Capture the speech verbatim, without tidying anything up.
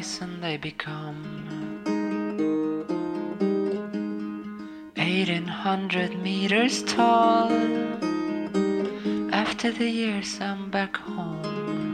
horizon they become. Eighteen hundred meters tall. After the years I'm back home.